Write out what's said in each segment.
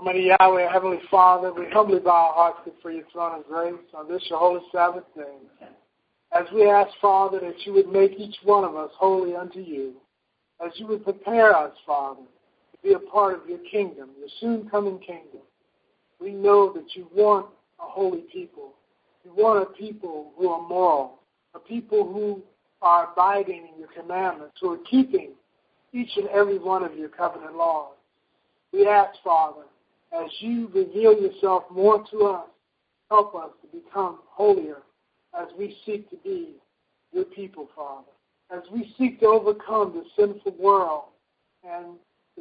Almighty Yahweh, Heavenly Father, we humbly bow our hearts before your throne of grace on this your holy Sabbath day. As we ask, Father, that you would make each one of us holy unto you, as you would prepare us, Father, to be a part of your kingdom, your soon-coming kingdom. We know that you want a holy people. You want a people who are moral, a people who are abiding in your commandments, who are keeping each and every one of your covenant laws. We ask, Father, as you reveal yourself more to us, help us to become holier as we seek to be your people, Father. As we seek to overcome the sinful world and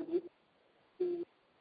the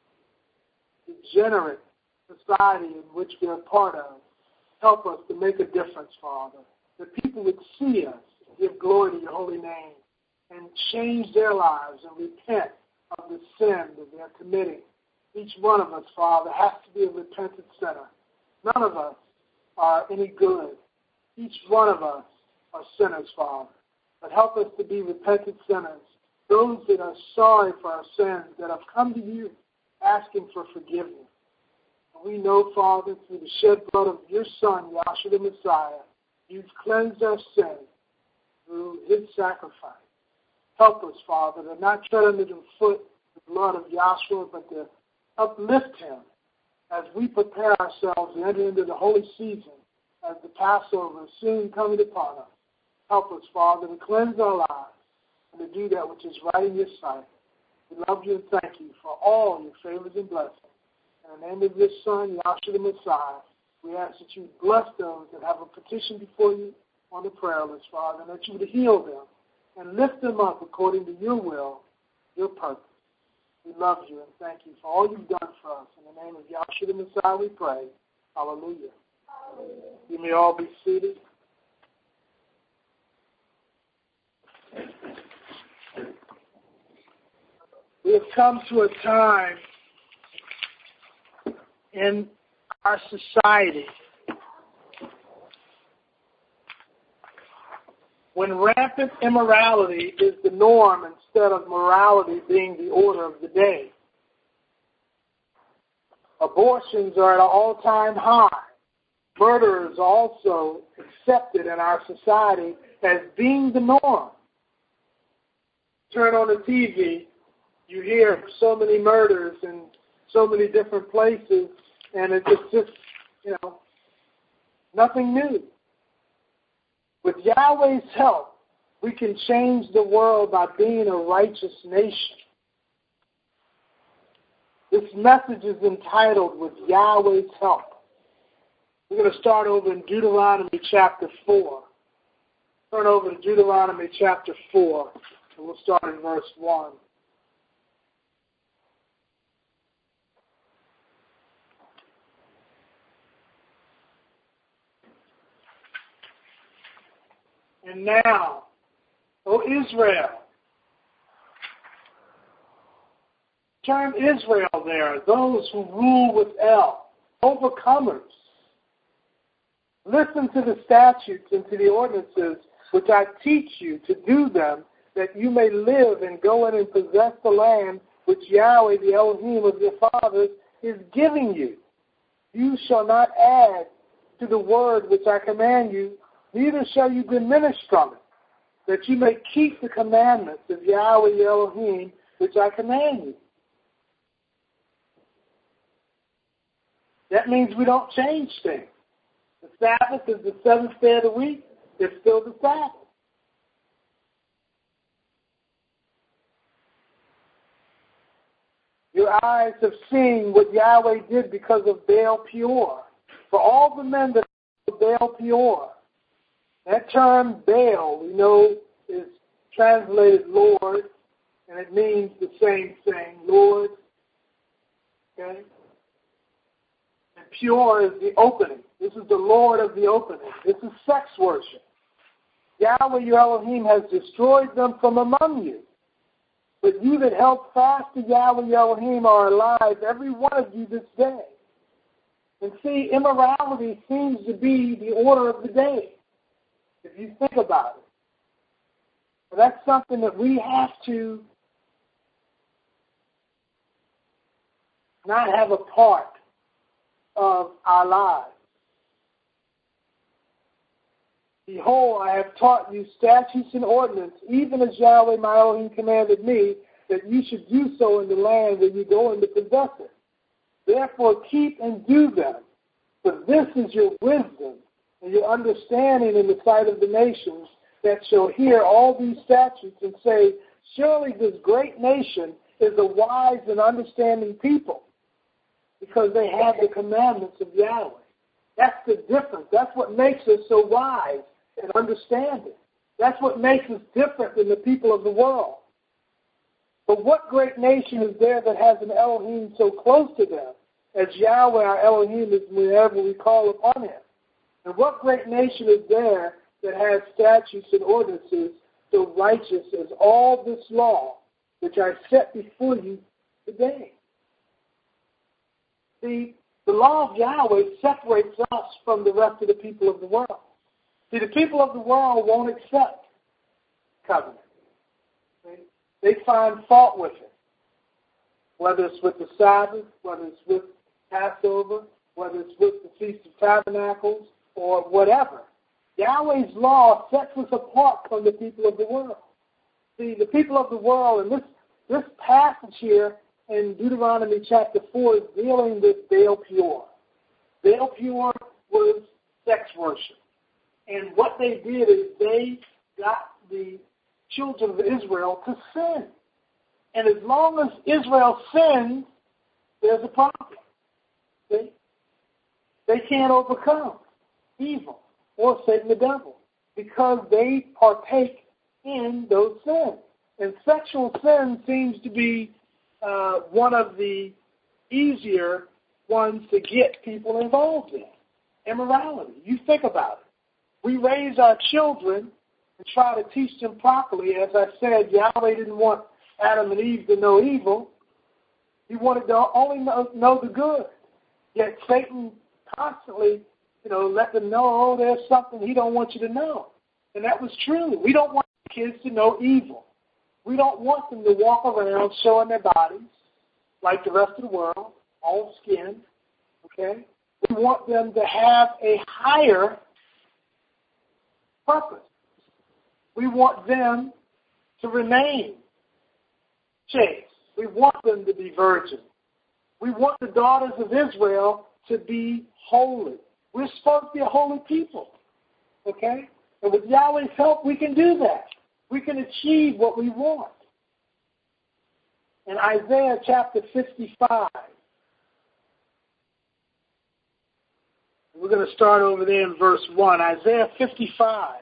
degenerate society in which we are part of, help us to make a difference, Father. That people would see us, give glory to your holy name, and change their lives and repent of the sin that they are committing. Each one of us, Father, has to be a repentant sinner. None of us are any good. Each one of us are sinners, Father. But help us to be repentant sinners, those that are sorry for our sins, that have come to you asking for forgiveness. And we know, Father, through the shed blood of your Son, Yahshua the Messiah, you've cleansed our sins through his sacrifice. Help us, Father, to not tread under the foot the blood of Yahshua, but to uplift him as we prepare ourselves to enter into the holy season as the Passover is soon coming upon us. Help us, Father, to cleanse our lives and to do that which is right in your sight. We love you and thank you for all your favors and blessings. In the name of your Son, Yahshua the Messiah, we ask that you bless those that have a petition before you on the prayer list, Father, and that you would heal them and lift them up according to your will, your purpose. We love you and thank you for all you've done for us. In the name of Yahshua the Messiah we pray. Hallelujah. Hallelujah. You may all be seated. We have come to a time in our society when rampant immorality is the norm instead of morality being the order of the day. Abortions are at an all-time high. Murder is also accepted in our society as being the norm. Turn on the TV, you hear so many murders in so many different places, and it's just nothing new. With Yahweh's help, we can change the world by being a righteous nation. This message is entitled, With Yahweh's Help. We're going to start over in Deuteronomy chapter 4. Turn over to Deuteronomy chapter 4, and we'll start in verse 1. And now, O Israel, term Israel there, those who rule with El, overcomers. Listen to the statutes and to the ordinances which I teach you to do them, that you may live and go in and possess the land which Yahweh, the Elohim of your fathers, is giving you. You shall not add to the word which I command you, neither shall you diminish from it, that you may keep the commandments of Yahweh, the Elohim, which I command you. That means we don't change things. The Sabbath is the seventh day of the week. It's still the Sabbath. Your eyes have seen what Yahweh did because of Baal Peor. For all the men that are Baal Peor, that term Baal, we know, is translated Lord, and it means the same thing, Lord. Okay? And pure is the opening. This is the Lord of the opening. This is sex worship. Yahweh, your Elohim, has destroyed them from among you. But you that held fast to Yahweh, your Elohim, are alive, every one of you this day. And see, immorality seems to be the order of the day, if you think about it. But that's something that we have to not have a part of our lives. Behold, I have taught you statutes and ordinances, even as Yahweh my Elohim commanded me, that you should do so in the land where you go in to possess it. Therefore keep and do them, for this is your wisdom and your understanding in the sight of the nations, that shall hear all these statutes and say, surely this great nation is a wise and understanding people, because they have the commandments of Yahweh. That's the difference. That's what makes us so wise and understanding. That's what makes us different than the people of the world. But what great nation is there that has an Elohim so close to them, as Yahweh our Elohim is whenever we call upon him? And what great nation is there that has statutes and ordinances so righteous as all this law which I set before you today? See, the law of Yahweh separates us from the rest of the people of the world. See, the people of the world won't accept covenant. They find fault with it, whether it's with the Sabbath, whether it's with Passover, whether it's with the Feast of Tabernacles, or whatever. Yahweh's law sets us apart from the people of the world. See, the people of the world, and this passage here in Deuteronomy chapter 4 is dealing with Baal Peor. Baal Peor was sex worship. And what they did is they got the children of Israel to sin. And as long as Israel sins, there's a problem. See? They can't overcome evil or Satan the devil because they partake in those sins. And sexual sin seems to be one of the easier ones to get people involved in. Immorality. You think about it. We raise our children and try to teach them properly. As I said, Yahweh didn't want Adam and Eve to know evil. He wanted to only know the good. Yet Satan constantly, let them know, oh, there's something he don't want you to know. And that was true. We don't want kids to know evil. We don't want them to walk around showing their bodies like the rest of the world, all skin, okay? We want them to have a higher purpose. We want them to remain chaste. We want them to be virgins. We want the daughters of Israel to be holy. We're supposed to be a holy people, okay? And with Yahweh's help, we can do that. We can achieve what we want. In Isaiah chapter 55, we're going to start over there in verse 1. Isaiah 55.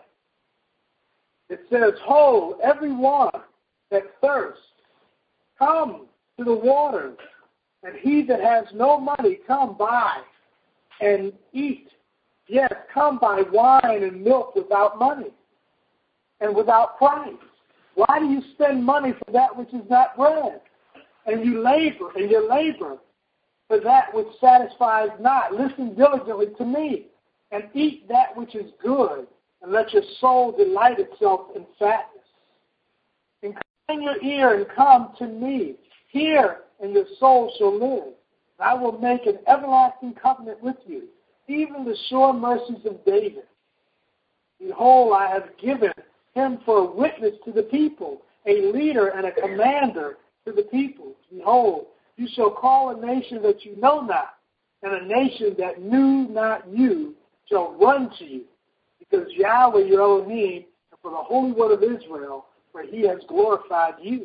It says, ho, everyone that thirsts, come to the waters, and he that has no money, come buy and eat. Yes, come buy wine and milk without money and without price. Why do you spend money for that which is not bread? And you labor, and your labor for that which satisfies not. Listen diligently to me, and eat that which is good, and let your soul delight itself in fatness. Incline your ear and come to me. Hear, and your soul shall live. And I will make an everlasting covenant with you, even the sure mercies of David. Behold, I have given him for a witness to the people, a leader and a commander to the people. Behold, you shall call a nation that you know not, and a nation that knew not you shall run to you, because Yahweh your Elohim, and for the Holy One of Israel, for he has glorified you.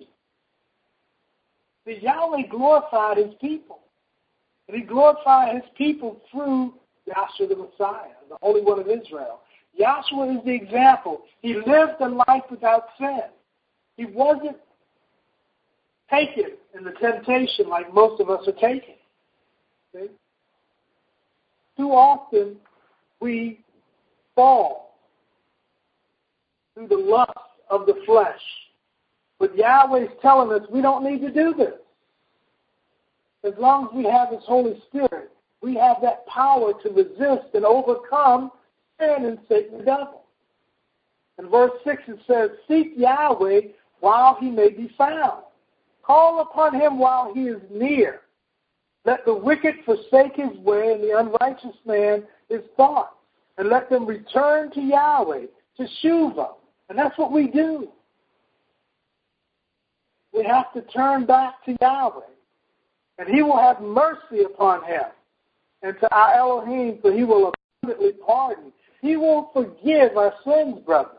See, Yahweh glorified his people, and he glorified his people through Yahshua the Messiah, the Holy One of Israel. Yahshua is the example. He lived a life without sin. He wasn't taken in the temptation like most of us are taken. See? Too often we fall through the lust of the flesh. But Yahweh is telling us we don't need to do this. As long as we have His Holy Spirit, we have that power to resist and overcome sin and Satan the devil. In verse 6 it says, seek Yahweh while he may be found. Call upon him while he is near. Let the wicked forsake his way, and the unrighteous man his thoughts. And let them return to Yahweh, to Shuvah. And that's what we do. We have to turn back to Yahweh. And he will have mercy upon him. And to our Elohim, for he will abundantly pardon. He will forgive our sins, brethren.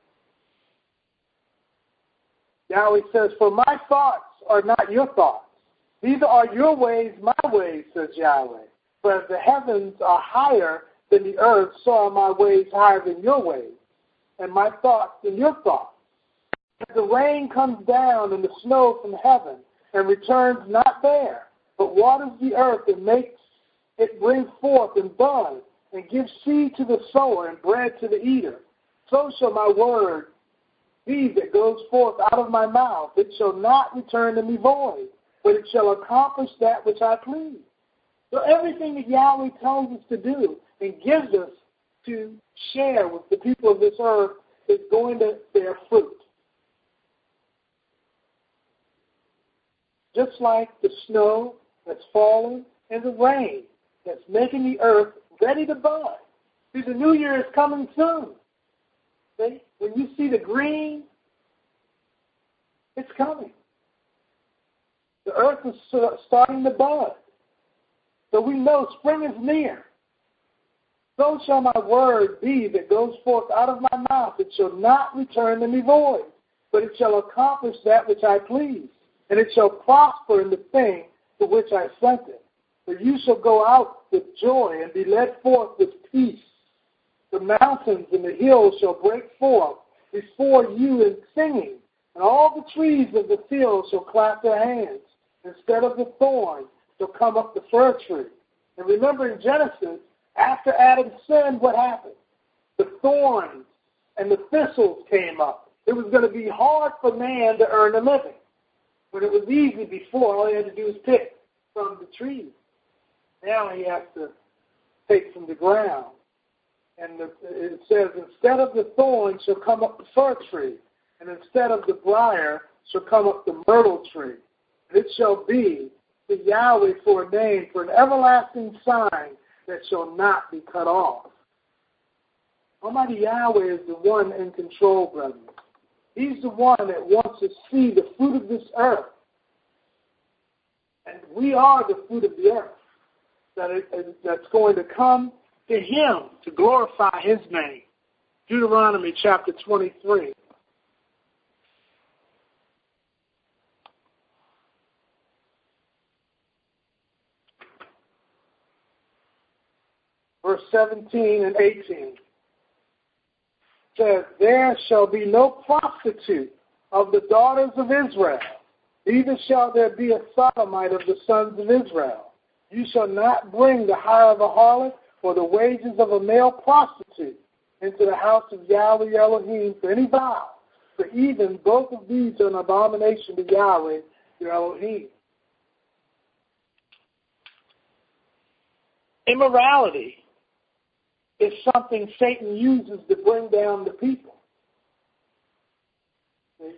Yahweh says, for my thoughts are not your thoughts. Neither are your ways my ways, says Yahweh. For as the heavens are higher than the earth, so are my ways higher than your ways, and my thoughts than your thoughts. As the rain comes down and the snow from heaven, and returns not there, but waters the earth and makes it bring forth and bud, and gives seed to the sower and bread to the eater, so shall my word be that goes forth out of my mouth. It shall not return to me void, but it shall accomplish that which I please. So everything that Yahweh tells us to do and gives us to share with the people of this earth is going to bear fruit. Just like the snow that's falling and the rain that's making the earth ready to bud. See, the new year is coming soon. See? When you see the green, it's coming. The earth is starting to bud. So we know spring is near. So shall my word be that goes forth out of my mouth. It shall not return to me void, but it shall accomplish that which I please, and it shall prosper in the thing to which I sent it. For you shall go out with joy and be led forth with peace. The mountains and the hills shall break forth before you in singing, and all the trees of the field shall clap their hands. Instead of the thorn shall come up the fir tree. And remember in Genesis, after Adam sinned, what happened? The thorns and the thistles came up. It was going to be hard for man to earn a living. When it was easy before, all he had to do was pick from the trees. Now he has to take from the ground. And it says, instead of the thorn shall come up the fir tree, and instead of the briar shall come up the myrtle tree. And it shall be to Yahweh for a name, for an everlasting sign that shall not be cut off. Almighty Yahweh is the one in control, brethren. He's the one that wants to see the fruit of this earth. And we are the fruit of the earth that's going to come to him to glorify his name. Deuteronomy chapter 23. Verse 17 and 18 says, there shall be no prostitute of the daughters of Israel, neither shall there be a sodomite of the sons of Israel. You shall not bring the hire of a harlot or the wages of a male prostitute into the house of Yahweh Elohim for any vow, for even both of these are an abomination to Yahweh your Elohim. Immorality is something Satan uses to bring down the people. See?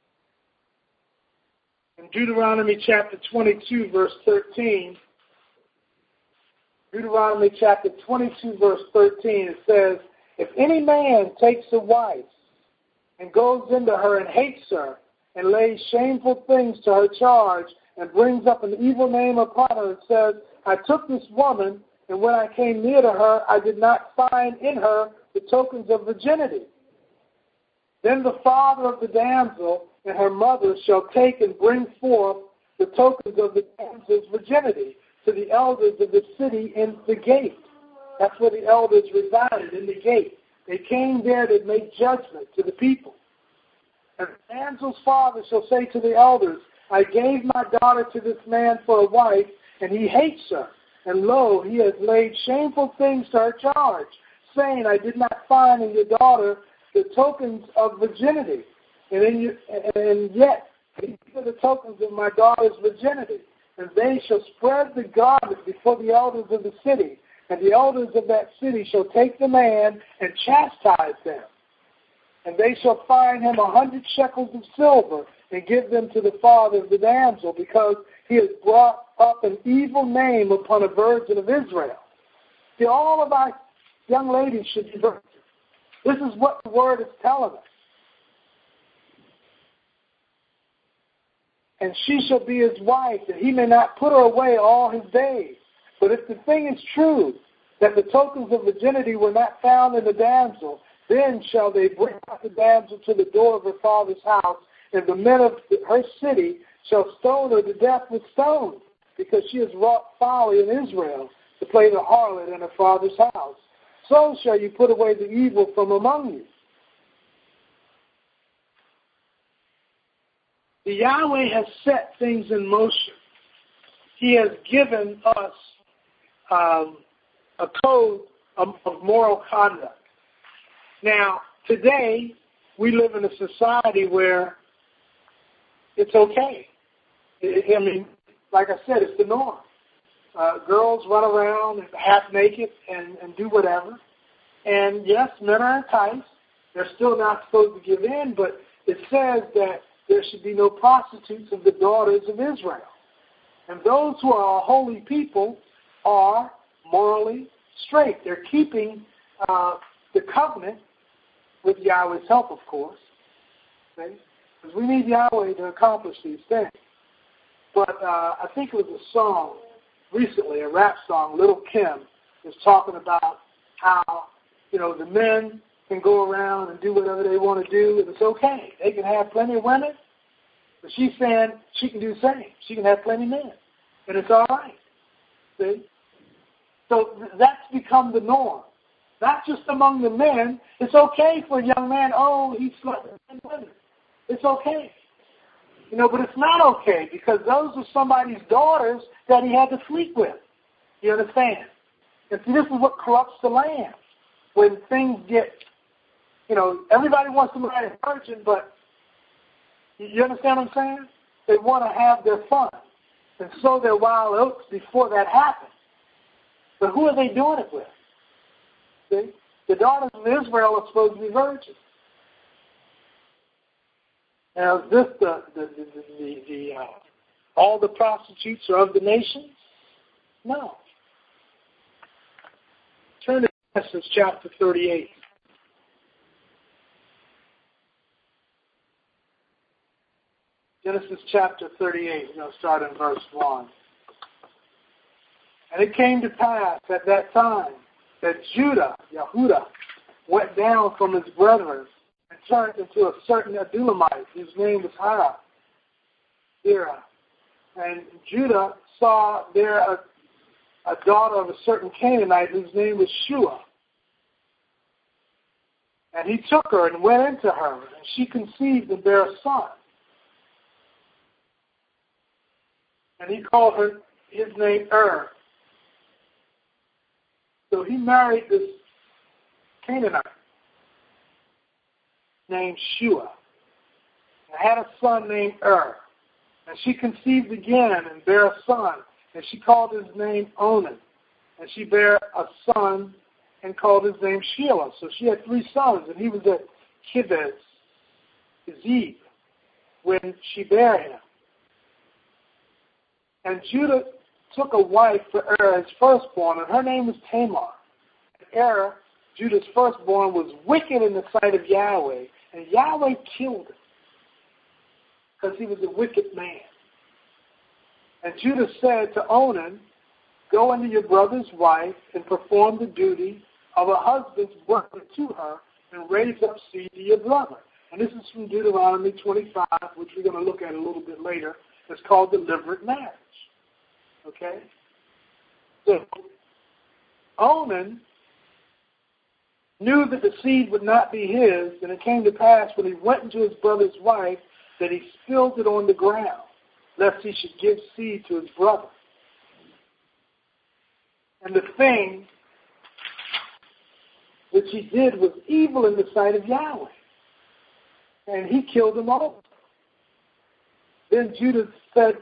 In Deuteronomy chapter 22, verse 13, Deuteronomy chapter 22, verse 13, it says, if any man takes a wife and goes into her and hates her and lays shameful things to her charge and brings up an evil name upon her and says, I took this woman, and when I came near to her, I did not find in her the tokens of virginity. Then the father of the damsel and her mother shall take and bring forth the tokens of the damsel's virginity to the elders of the city in the gate. That's where the elders resided, in the gate. They came there to make judgment to the people. And the damsel's father shall say to the elders, I gave my daughter to this man for a wife, and he hates her. And lo, he has laid shameful things to her charge, saying, I did not find in your daughter the tokens of virginity. And yet, these are the tokens of my daughter's virginity. And they shall spread the garment before the elders of the city. And the elders of that city shall take the man and chastise them. And they shall fine him 100 shekels of silver and give them to the father of the damsel, because he has brought up an evil name upon a virgin of Israel. See, all of our young ladies should be virgins. This is what the word is telling us. And she shall be his wife, that he may not put her away all his days. But if the thing is true, that the tokens of virginity were not found in the damsel, then shall they bring out the damsel to the door of her father's house, and the men of her city shall stone her to death with stones, because she has wrought folly in Israel to play the harlot in her father's house. So shall you put away the evil from among you. The Yahweh has set things in motion. He has given us a code of moral conduct. Now, today, we live in a society where it's okay. I mean, like I said, it's the norm. Girls run around half naked and do whatever. And yes, men are enticed. They're still not supposed to give in, but it says that there should be no prostitutes of the daughters of Israel. And those who are a holy people are morally straight. They're keeping the covenant with Yahweh's help, of course. Okay? Because we need Yahweh to accomplish these things. But I think it was a song recently, a rap song, Little Kim, is talking about how, the men can go around and do whatever they want to do, and it's okay. They can have plenty of women, but she's saying she can do the same. She can have plenty of men, and it's all right. See? So that's become the norm. Not just among the men. It's okay for a young man, he slept with 10 women. It's okay. But it's not okay, because those are somebody's daughters that he had to sleep with. You understand? And see, this is what corrupts the land. When things get, everybody wants to marry a virgin, but you understand what I'm saying? They want to have their fun and sow their wild oats before that happens. But who are they doing it with? See? The daughters of Israel are supposed to be virgins. Now, is this all the prostitutes are of the nations? No. Turn to Genesis chapter 38. Genesis chapter 38, we're going to start in verse 1. And it came to pass at that time that Yahudah, went down from his brethren and turned into a certain Adulamite, whose name was Hira. And Judah saw there a daughter of a certain Canaanite whose name was Shua. And he took her and went into her, and she conceived and bare a son. And he called his name So he married this Canaanite named Shua, and had a son named And she conceived again and bare a son, and she called his name Onan. And she bare a son and called his name Shelah. So she had 3 sons, and he was at Kibez, Zeb, when she bare him. And Judah took a wife for his firstborn, and her name was Tamar. And Judah's firstborn, was wicked in the sight of Yahweh, and Yahweh killed him, because he was a wicked man. And Judah said to Onan, go into your brother's wife and perform the duty of a husband's brother to her, and raise up seed to your brother. And this is from Deuteronomy 25, which we're going to look at a little bit later. It's called deliberate marriage. Okay? So, Onan knew that the seed would not be his, and it came to pass when he went into his brother's wife that he spilled it on the ground, lest he should give seed to his brother. And the thing which he did was evil in the sight of Yahweh, and he killed them all. Then Judah said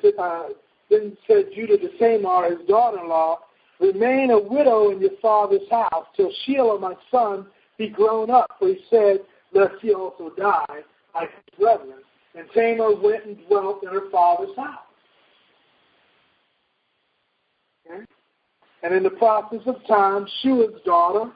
to Tamar, his daughter-in-law, remain a widow in your father's house till Shelah, my son, be grown up. For he said, lest he also die like his brethren. And Tamar went and dwelt in her father's house. Okay? And in the process of time, Shua's daughter,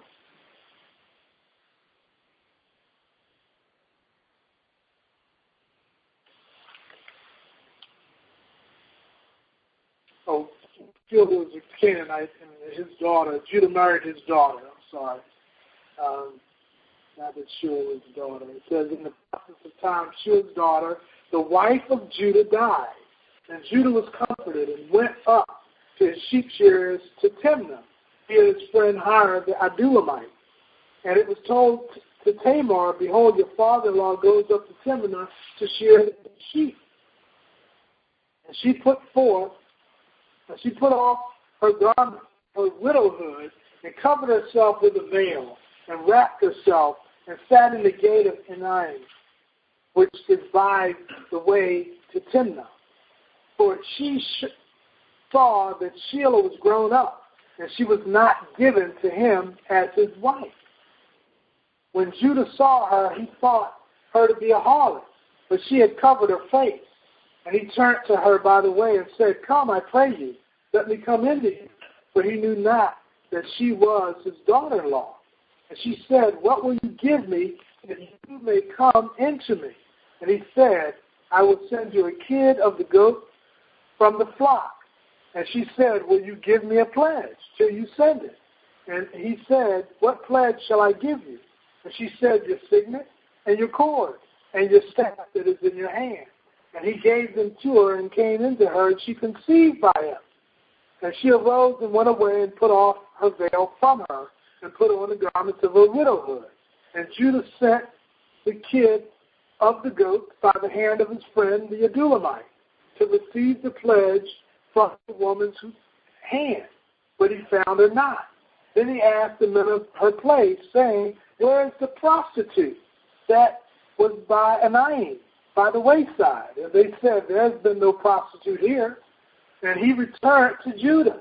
Shua was a Canaanite, and his daughter, Judah married his daughter. I'm sorry. Not that Shua was his daughter. It says, in the process of time, Shua's daughter, the wife of Judah, died. And Judah was comforted and went up to his sheep shearers to Timnah, he and his friend Hiram the Adulamite. And it was told to Tamar, behold, your father-in-law goes up to Timnah to shear the sheep. And she put off her garment, her widowhood, and covered herself with a veil, and wrapped herself, and sat in the gate of Enaim, which is by the way to Timnah. For she saw that Shelah was grown up, and she was not given to him as his wife. When Judah saw her, he thought her to be a harlot, but she had covered her face. And he turned to her by the way and said, come, I pray you, let me come into you. For he knew not that she was his daughter-in-law. And she said, what will you give me that you may come into me? And he said, I will send you a kid of the goat from the flock. And she said, will you give me a pledge till you send it? And he said, what pledge shall I give you? And she said, your signet and your cord and your staff that is in your hand. And he gave them to her and came into her, and she conceived by him. And she arose and went away and put off her veil from her and put on the garments of her widowhood. And Judah sent the kid of the goat by the hand of his friend the Adulamite to receive the pledge from the woman's hand, but he found her not. Then he asked the men of her place, saying, where is the prostitute that was by Enaim, by the wayside? And they said, there's been no prostitute here. And he returned to Judah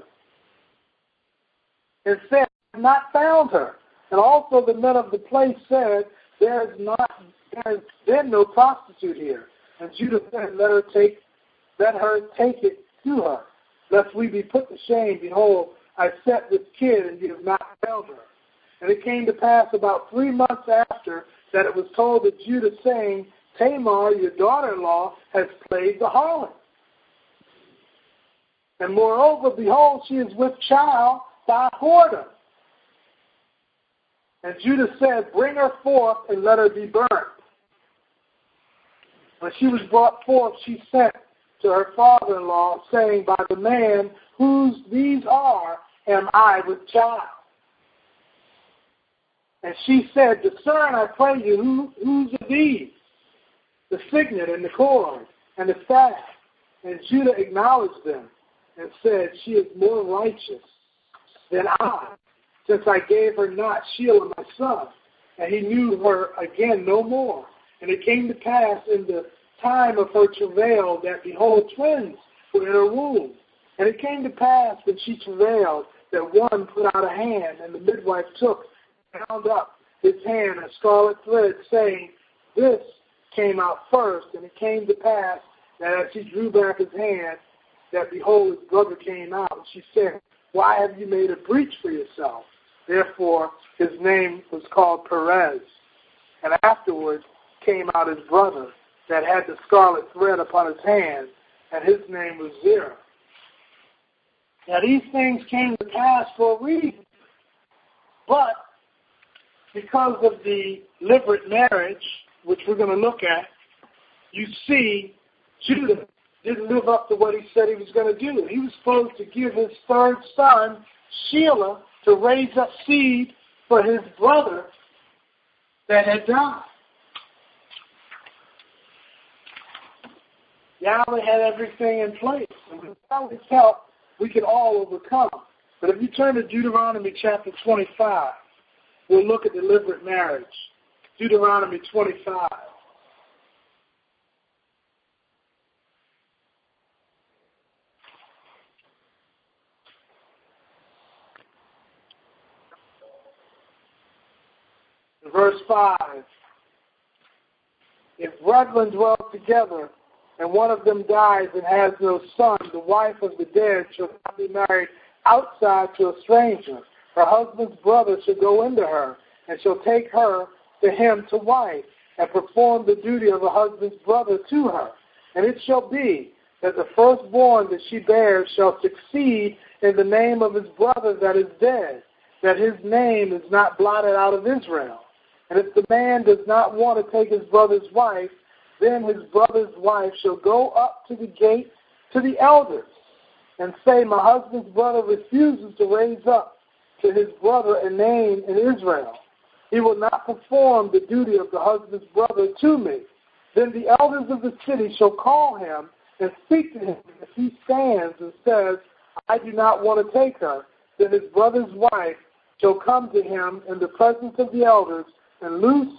and said, I have not found her. And also the men of the place said, there has been no prostitute here. And Judah said, let her take it to her, lest we be put to shame. Behold, I set this kid, and you have not found her. And it came to pass about 3 months after that it was told to Judah, saying, Tamar, your daughter-in-law, has played the harlot. And moreover, behold, she is with child by a whoredom. And Judah said, bring her forth and let her be burnt. When she was brought forth, she sent to her father-in-law, saying, by the man whose these are, am I with child. And she said, discern, I pray you, whose are these? The signet and the cord and the staff. And Judah acknowledged them and said, she is more righteous than I, since I gave her not Shelah my son. And he knew her again no more. And it came to pass in the time of her travail that, behold, twins were in her womb. And it came to pass when she travailed that one put out a hand, and the midwife took and bound up his hand a scarlet thread, saying, this came out first. And it came to pass that as he drew back his hand, that behold, his brother came out. And she said, why have you made a breach for yourself? Therefore, his name was called Perez. And afterwards came out his brother that had the scarlet thread upon his hand, and his name was Zerah. Now these things came to pass for a reason. But because of the levirate marriage, which we're going to look at, you see Judah didn't live up to what he said he was going to do. He was supposed to give his third son, Shelah, to raise up seed for his brother that had died. Yahweh had everything in place. And without his help, we can all overcome. But if you turn to Deuteronomy chapter 25, we'll look at the levirate marriage. Deuteronomy 25. Verse 5. If brethren dwell together, and one of them dies and has no son, the wife of the dead shall not be married outside to a stranger. Her husband's brother shall go into her, and shall take her to him to wife, and perform the duty of a husband's brother to her. And it shall be that the firstborn that she bears shall succeed in the name of his brother that is dead, that his name is not blotted out of Israel. And if the man does not want to take his brother's wife, then his brother's wife shall go up to the gate to the elders and say, my husband's brother refuses to raise up to his brother a name in Israel. He will not perform the duty of the husband's brother to me. Then the elders of the city shall call him and speak to him. If he stands and says, I do not want to take her, then his brother's wife shall come to him in the presence of the elders and loose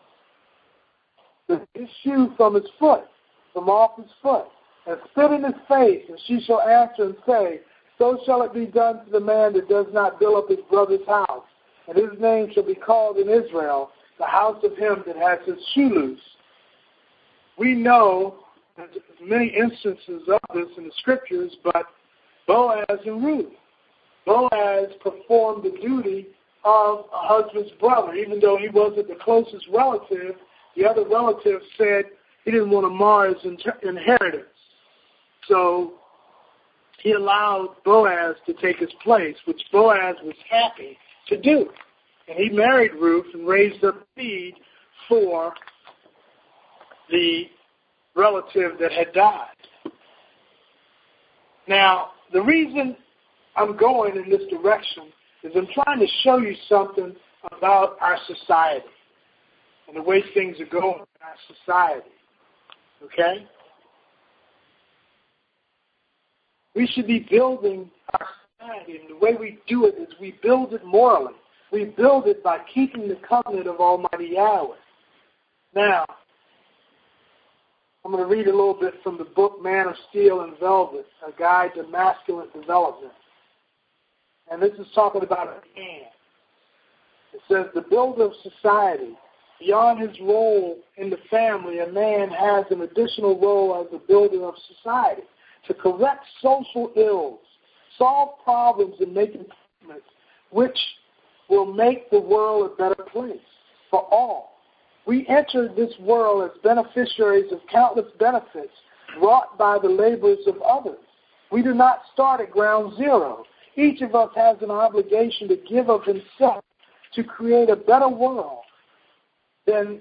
his shoe from his foot, from off his foot, and spit in his face, and she shall answer and say, so shall it be done to the man that does not build up his brother's house, and his name shall be called in Israel, the house of him that has his shoe loose. We know there's many instances of this in the scriptures, but Boaz and Ruth. Boaz performed the duty of a husband's brother, even though he wasn't the closest relative. The other relative said he didn't want to mar his inheritance. So he allowed Boaz to take his place, which Boaz was happy to do. And he married Ruth and raised up seed for the relative that had died. Now, the reason I'm going in this direction is I'm trying to show you something about our society and the way things are going in our society. Okay? We should be building our society, and the way we do it is we build it morally. We build it by keeping the covenant of Almighty Yahweh. Now, I'm going to read a little bit from the book Man of Steel and Velvet, a guide to masculine development. And this is talking about a man. It says, the builder of society. Beyond his role in the family, a man has an additional role as a builder of society to correct social ills, solve problems, and make improvements which will make the world a better place for all. We entered this world as beneficiaries of countless benefits wrought by the labors of others. We do not start at ground zero. Each of us has an obligation to give of himself to create a better world than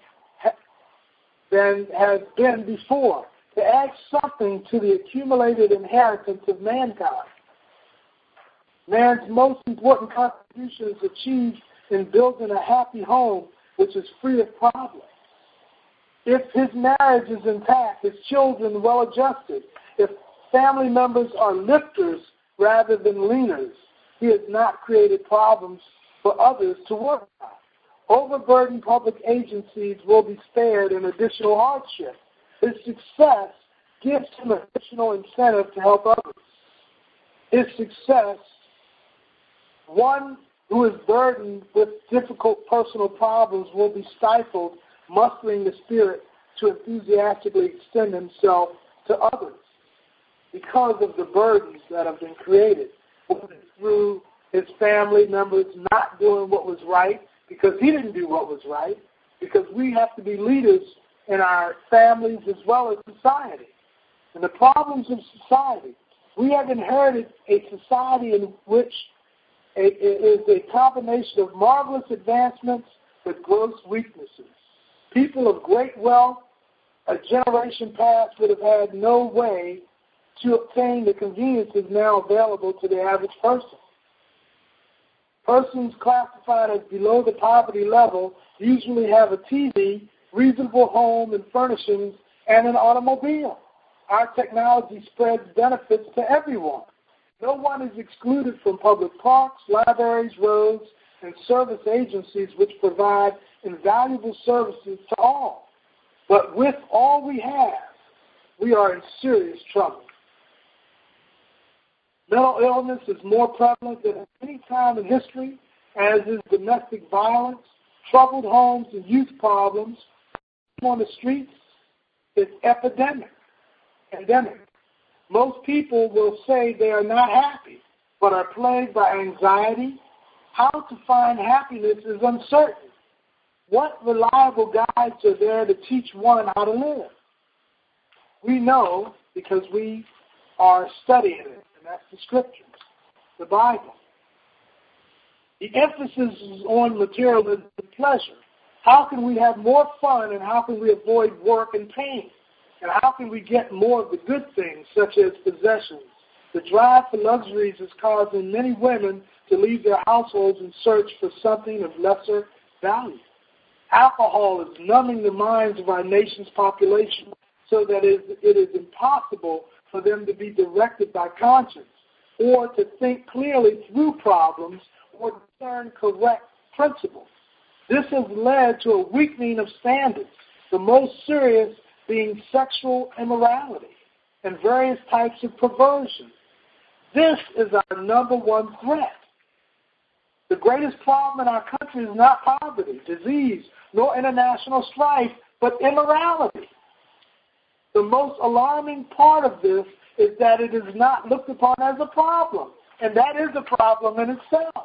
has been before, to add something to the accumulated inheritance of mankind. Man's most important contribution is achieved in building a happy home which is free of problems. If his marriage is intact, his children well-adjusted, if family members are lifters rather than leaners, he has not created problems for others to work on. Overburdened public agencies will be spared an additional hardship. His success gives him additional incentive to help others. His success, one who is burdened with difficult personal problems, will be stifled, mustering the spirit to enthusiastically extend himself to others because of the burdens that have been created, whether through his family members not doing what was right because he didn't do what was right, because we have to be leaders in our families as well as society. And the problems of society, we have inherited a society in which it is a combination of marvelous advancements with gross weaknesses. People of great wealth, a generation past would have had no way to obtain the conveniences now available to the average person. Persons classified as below the poverty level usually have a TV, reasonable home and furnishings, and an automobile. Our technology spreads benefits to everyone. No one is excluded from public parks, libraries, roads, and service agencies which provide invaluable services to all. But with all we have, we are in serious trouble. Mental illness is more prevalent than at any time in history, as is domestic violence, troubled homes, and youth problems on the streets. It's epidemic. Most people will say they are not happy. but are plagued by anxiety. How to find happiness is uncertain. What reliable guides are there to teach one how to live? We know because we are studying it, and that's the Scriptures, the Bible. The emphasis is on materialism and pleasure. How can we have more fun, and how can we avoid work and pain? And how can we get more of the good things, such as possessions? The drive for luxuries is causing many women to leave their households in search for something of lesser value. Alcohol is numbing the minds of our nation's population so that it is impossible for them to be directed by conscience or to think clearly through problems or discern correct principles. This has led to a weakening of standards, the most serious being sexual immorality and various types of perversion. This is our number one threat. The greatest problem in our country is not poverty, disease, nor international strife, but immorality. The most alarming part of this is that it is not looked upon as a problem, and that is a problem in itself.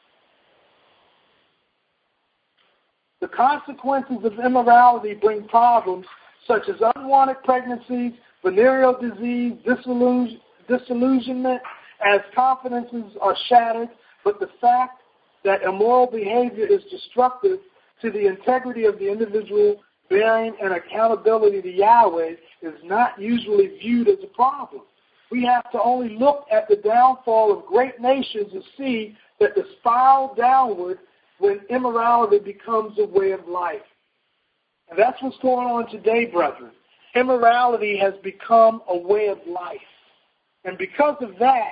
The consequences of immorality bring problems such as unwanted pregnancies, venereal disease, disillusionment, as confidences are shattered, but the fact that immoral behavior is destructive to the integrity of the individual bearing an accountability to Yahweh is not usually viewed as a problem. We have to only look at the downfall of great nations to see that the spiral downward when immorality becomes a way of life. And that's what's going on today, brethren. Immorality has become a way of life. And because of that,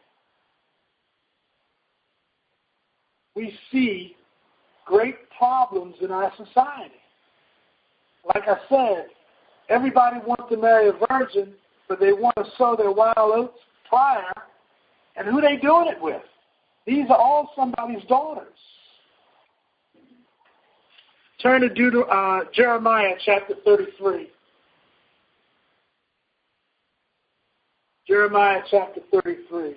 we see great problems in our society. Like I said, everybody wants to marry a virgin, but they want to sow their wild oats prior. And who they doing it with? These are all somebody's daughters. Turn to Jeremiah chapter 33. Jeremiah chapter 33.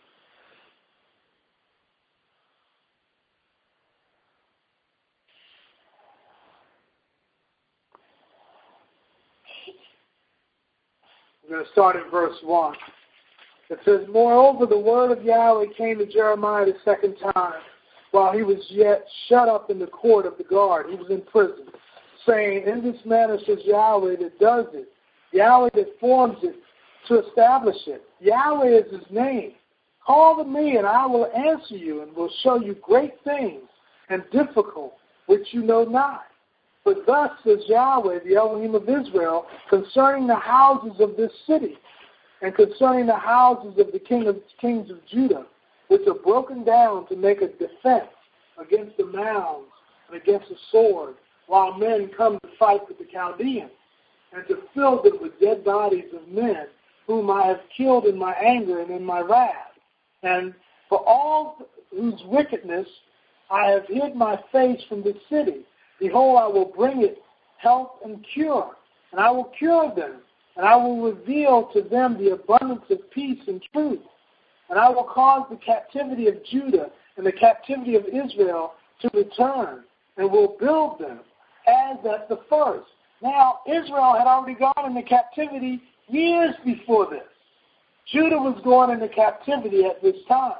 We're going to start in verse 1. It says, Moreover, the word of Yahweh came to Jeremiah the second time, while he was yet shut up in the court of the guard. He was in prison, saying, In this manner says Yahweh that does it, Yahweh that forms it to establish it. Yahweh is his name. Call to me, and I will answer you, and will show you great things and difficult, which you know not. But thus says Yahweh, the Elohim of Israel, concerning the houses of this city, and concerning the houses of the kings of Judah, which are broken down to make a defense against the mounds and against the sword, while men come to fight with the Chaldeans, and to fill them with dead bodies of men, whom I have killed in my anger and in my wrath. And for all whose wickedness I have hid my face from the city, behold, I will bring it health and cure, and I will cure them, and I will reveal to them the abundance of peace and truth. And I will cause the captivity of Judah and the captivity of Israel to return, and will build them as at the first. Now, Israel had already gone into captivity years before this. Judah was going into captivity at this time.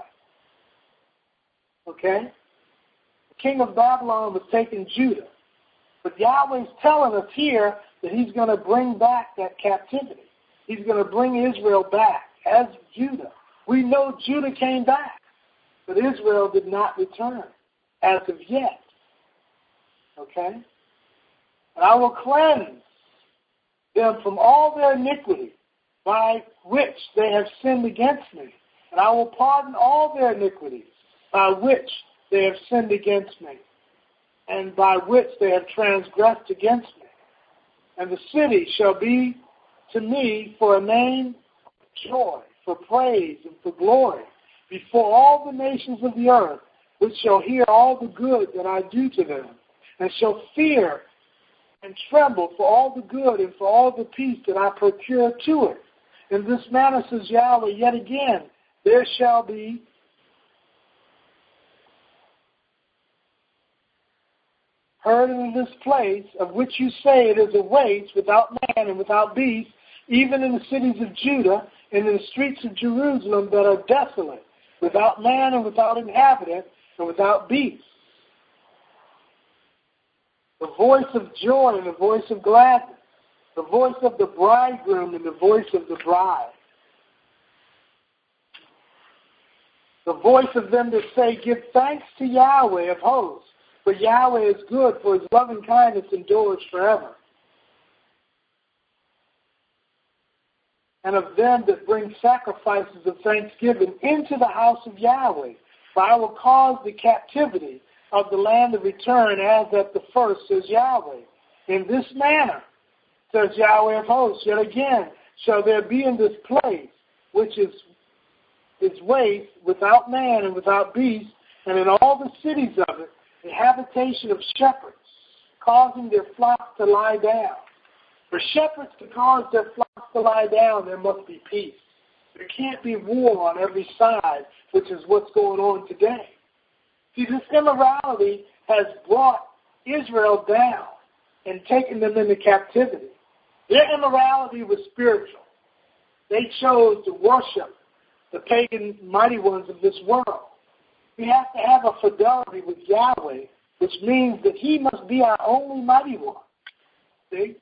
Okay? The king of Babylon was taking Judah. But Yahweh's telling us here that he's going to bring back that captivity. He's going to bring Israel back as Judah. We know Judah came back, but Israel did not return as of yet. Okay? And I will cleanse them from all their iniquity by which they have sinned against me. And I will pardon all their iniquities by which they have sinned against me, and by which they have transgressed against me. And the city shall be to me for a name of joy, for praise, and for glory, before all the nations of the earth, which shall hear all the good that I do to them, and shall fear and tremble for all the good and for all the peace that I procure to it. In this manner, says Yahweh, yet again, there shall be heard in this place, of which you say it is a waste, without man and without beast, even in the cities of Judah and in the streets of Jerusalem that are desolate, without man and without inhabitant and without beast. The voice of joy and the voice of gladness, the voice of the bridegroom and the voice of the bride. The voice of them that say, give thanks to Yahweh of hosts, for Yahweh is good, for his loving kindness endures forever. And of them that bring sacrifices of thanksgiving into the house of Yahweh, for I will cause the captivity of the land to return as at the first, says Yahweh. In this manner, says Yahweh of hosts, yet again shall there be in this place, which is waste, without man and without beast, and in all the cities of it, a habitation of shepherds, causing their flocks to lie down. For shepherds to cause their flocks to lie down, there must be peace. There can't be war on every side, which is what's going on today. See, this immorality has brought Israel down and taken them into captivity. Their immorality was spiritual. They chose to worship the pagan mighty ones of this world. We have to have a fidelity with Yahweh, which means that he must be our only mighty one. See?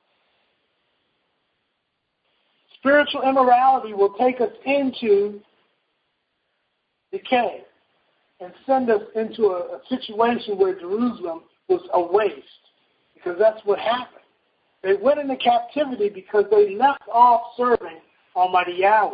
Spiritual immorality will take us into decay and send us into a situation where Jerusalem was a waste, because that's what happened. They went into captivity because they left off serving Almighty Yahweh.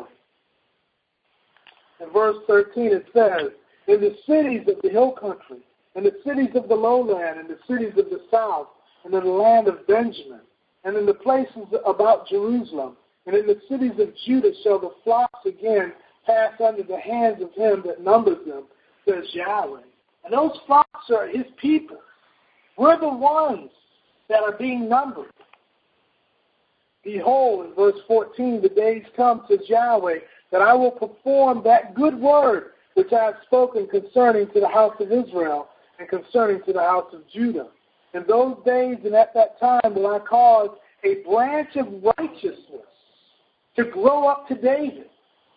In verse 13 it says, in the cities of the hill country, in the cities of the lowland, in the cities of the south, and in the land of Benjamin, and in the places about Jerusalem, and in the cities of Judah shall the flocks again pass under the hands of him that numbers them, says Yahweh. And those flocks are his people. We're the ones that are being numbered. Behold, in verse 14, the days come, says Yahweh, that I will perform that good word which I have spoken concerning to the house of Israel and concerning to the house of Judah. In those days and at that time will I cause a branch of righteousness to grow up to David.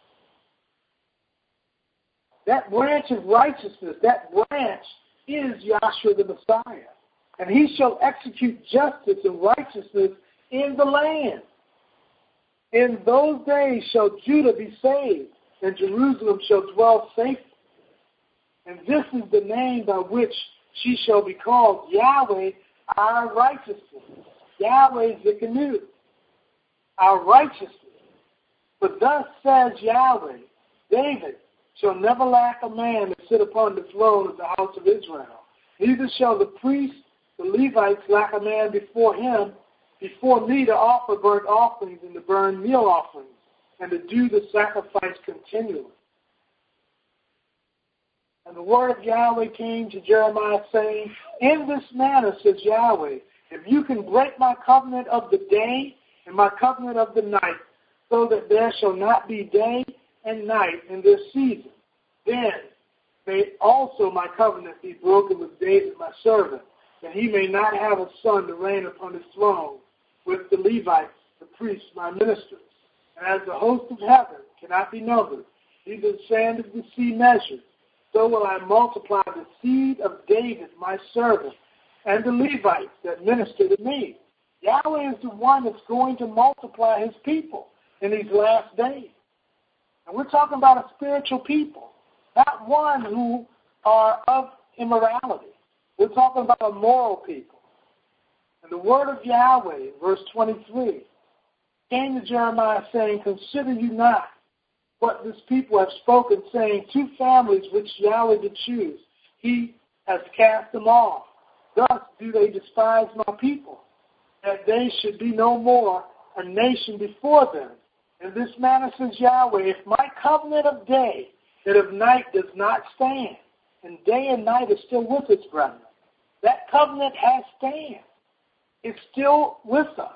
That branch of righteousness, that branch is Yahshua the Messiah. And he shall execute justice and righteousness in the land. In those days shall Judah be saved, and Jerusalem shall dwell safely. And this is the name by which she shall be called, Yahweh, our righteousness. Yahweh Zikanu, our righteousness. But thus says Yahweh, David shall never lack a man to sit upon the throne of the house of Israel. Neither shall the priests, the Levites, lack a man before him, before me to offer burnt offerings and to burn meal offerings, and to do the sacrifice continually. And the word of Yahweh came to Jeremiah, saying, in this manner, says Yahweh, if you can break my covenant of the day and my covenant of the night, so that there shall not be day and night in this season, then may also my covenant be broken with David my servant, that he may not have a son to reign upon his throne with the Levites, the priests, my ministers. And as the host of heaven cannot be numbered, neither the sand of the sea measured, so will I multiply the seed of David my servant and the Levites that minister to me. Yahweh is the one that's going to multiply his people in these last days. And we're talking about a spiritual people, not one who are of immorality. We're talking about a moral people. And the word of Yahweh, verse 23, came to Jeremiah saying, consider you not what this people have spoken, saying, two families which Yahweh did choose, he has cast them off. Thus do they despise my people, that they should be no more a nation before them. In this manner, says Yahweh, if my covenant of day and of night does not stand, and day and night is still with its brethren, that covenant has stand. It's still with us.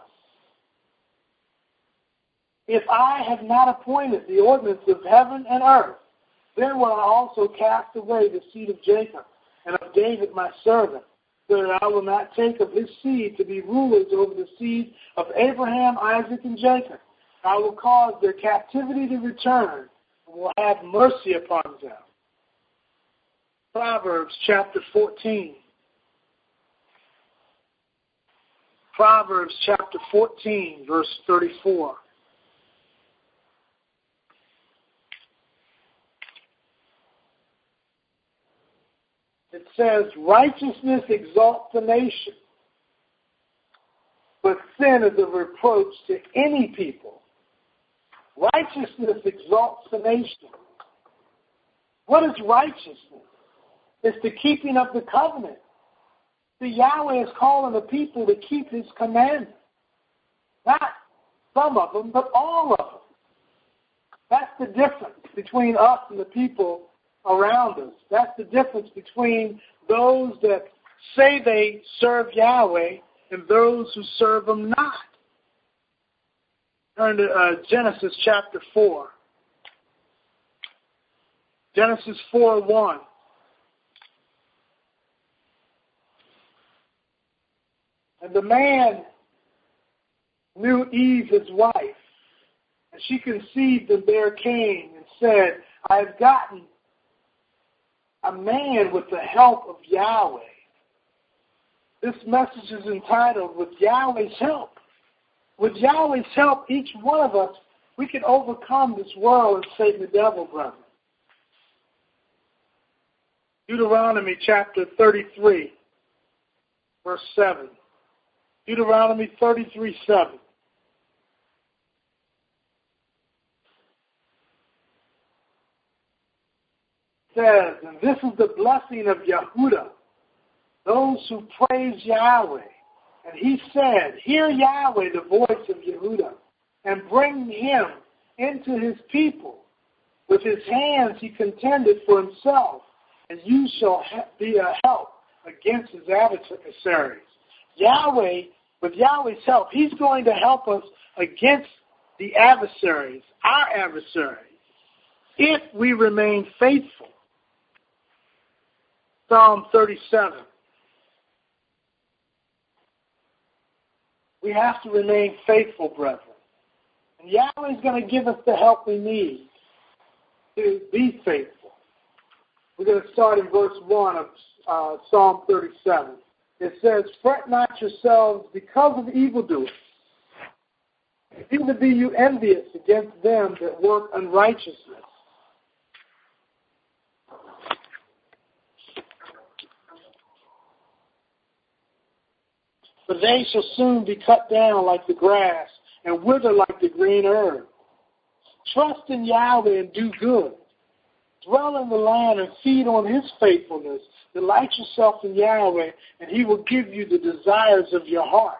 If I have not appointed the ordinance of heaven and earth, then will I also cast away the seed of Jacob and of David my servant, so that I will not take of his seed to be rulers over the seed of Abraham, Isaac, and Jacob. I will cause their captivity to return and will have mercy upon them. Proverbs chapter 14. Proverbs chapter 14, verse 34. It says, righteousness exalts the nation, but sin is a reproach to any people. Righteousness exalts the nation. What is righteousness? It's the keeping of the covenant. The Yahweh is calling the people to keep his commandments. Not some of them, but all of them. That's the difference between us and the people around us. That's the difference between those that say they serve Yahweh and those who serve him not. Turn to Genesis chapter 4. Genesis 4:1. And the man knew Eve, his wife, and she conceived and bare Cain and said, I have gotten a man with the help of Yahweh. This message is entitled, With Yahweh's Help. With Yahweh's help, each one of us, we can overcome this world and Satan the devil, brother. Deuteronomy chapter 33, verse 7. Deuteronomy 33:7. Says, and this is the blessing of Yehudah, those who praise Yahweh. And he said, hear Yahweh, the voice of Yehudah, and bring him into his people. With his hands he contended for himself, and you shall be a help against his adversaries. Yahweh, with Yahweh's help, he's going to help us against the adversaries, our adversaries, if we remain faithful. Psalm 37. We have to remain faithful, brethren. And Yahweh is going to give us the help we need to be faithful. We're going to start in verse 1 of Psalm 37. It says, fret not yourselves because of evildoers, neither be you envious against them that work unrighteousness. For they shall soon be cut down like the grass and wither like the green herb. Trust in Yahweh and do good. Dwell in the land and feed on his faithfulness. Delight yourself in Yahweh, and he will give you the desires of your heart.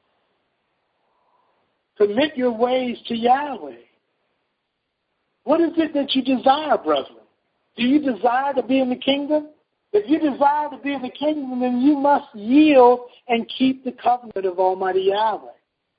Commit your ways to Yahweh. What is it that you desire, brethren? Do you desire to be in the kingdom? If you desire to be in the kingdom, then you must yield and keep the covenant of Almighty Yahweh.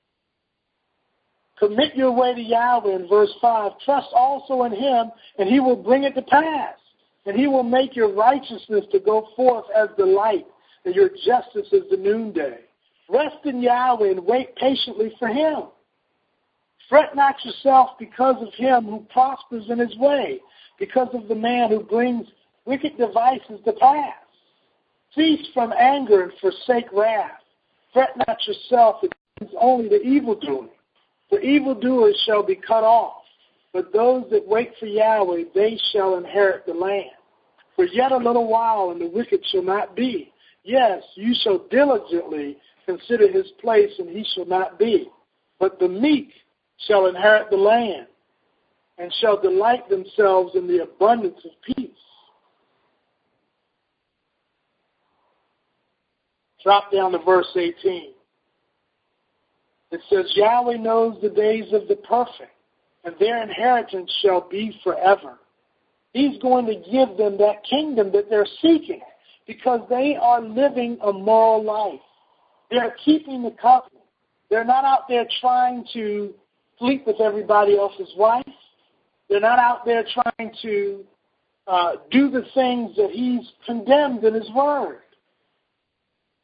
Commit your way to Yahweh in verse 5. Trust also in him, and he will bring it to pass. And he will make your righteousness to go forth as the light, and your justice as the noonday. Rest in Yahweh and wait patiently for him. Fret not yourself because of him who prospers in his way, because of the man who brings wicked devices to pass. Cease from anger and forsake wrath. Fret not yourself against only the evildoer. For evildoers shall be cut off, but those that wait for Yahweh, they shall inherit the land. For yet a little while, and the wicked shall not be. Yes, you shall diligently consider his place, and he shall not be. But the meek shall inherit the land, and shall delight themselves in the abundance of peace. Drop down to verse 18. It says, Yahweh knows the days of the perfect, and their inheritance shall be forever. He's going to give them that kingdom that they're seeking because they are living a moral life. They're keeping the covenant. They're not out there trying to sleep with everybody else's wife. They're not out there trying to do the things that he's condemned in his word.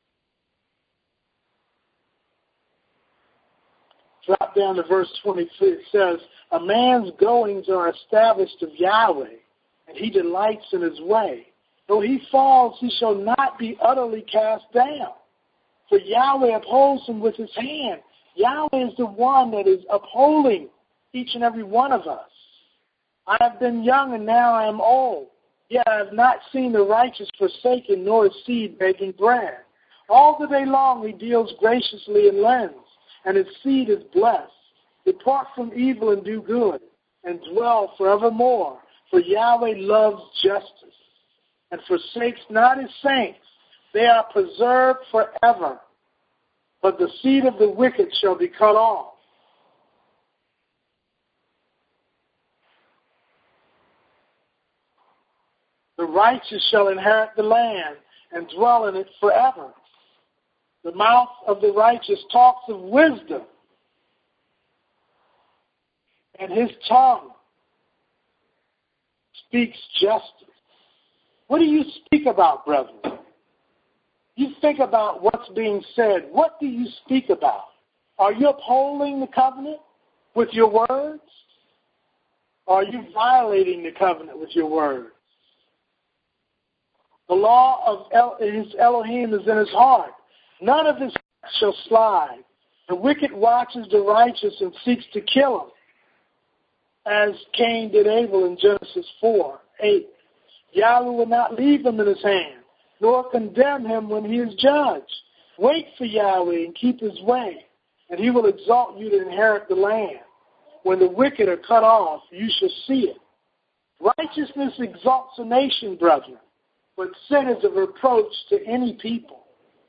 Drop down to verse 23. It says, a man's goings are established of Yahweh, and he delights in his way. Though he falls, he shall not be utterly cast down. For Yahweh upholds him with his hand. Yahweh is the one that is upholding each and every one of us. I have been young and now I am old. Yet I have not seen the righteous forsaken, nor his seed begging bread. All the day long he deals graciously and lends, and his seed is blessed. Depart from evil and do good, and dwell forevermore. For Yahweh loves justice, and forsakes not his saints. They are preserved forever. But the seed of the wicked shall be cut off. The righteous shall inherit the land and dwell in it forever. The mouth of the righteous talks of wisdom, and his tongue speaks justice. What do you speak about, brethren? You think about what's being said. What do you speak about? Are you upholding the covenant with your words? Or are you violating the covenant with your words? The law of his Elohim is in his heart. None of his shall slide. The wicked watches the righteous and seeks to kill him, as Cain did Abel in Genesis 4:8. Yahweh will not leave him in his hand, nor condemn him when he is judged. Wait for Yahweh and keep his way, and he will exalt you to inherit the land. When the wicked are cut off, you shall see it. Righteousness exalts a nation, brethren, but sin is a reproach to any people.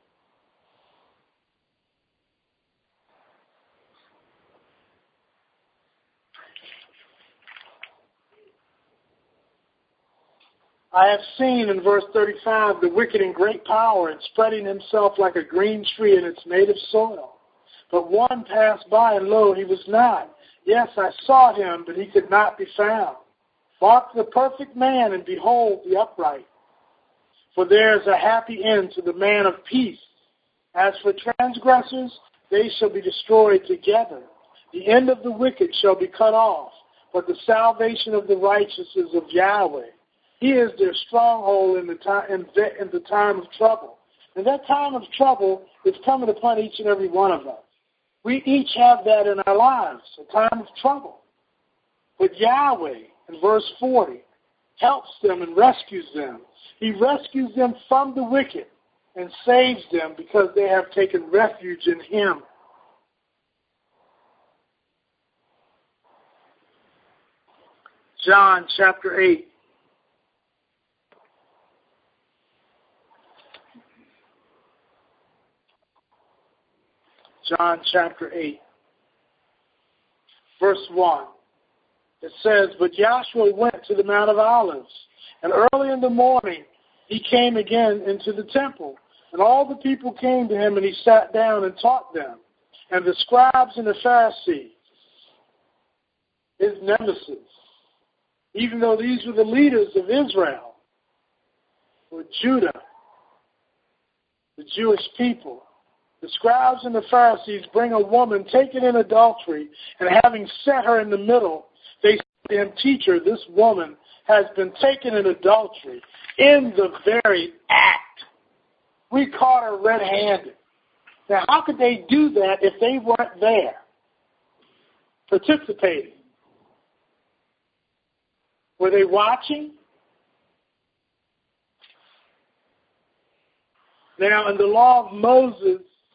I have seen in verse 35 the wicked in great power and spreading himself like a green tree in its native soil. But one passed by, and lo, he was not. Yes, I sought him, but he could not be found. Mark the perfect man, and behold the upright. For there is a happy end to the man of peace. As for transgressors, they shall be destroyed together. The end of the wicked shall be cut off, but the salvation of the righteous is of Yahweh. He is their stronghold in the time of trouble. And that time of trouble is coming upon each and every one of us. We each have that in our lives, a time of trouble. But Yahweh, in verse 40, helps them and rescues them. He rescues them from the wicked and saves them because they have taken refuge in him. John chapter 8. John chapter 8, verse 1. It says, but Joshua went to the Mount of Olives, and early in the morning he came again into the temple. And all the people came to him, and he sat down and taught them. And the scribes and the Pharisees, his nemesis, even though these were the leaders of Israel, or Judah, the Jewish people, the scribes and the Pharisees bring a woman taken in adultery, and having set her in the middle, they say to him, teacher, this woman has been taken in adultery in the very act. We caught her red-handed. Now, how could they do that if they weren't there, participating? Were they watching? Now, in the law of Moses,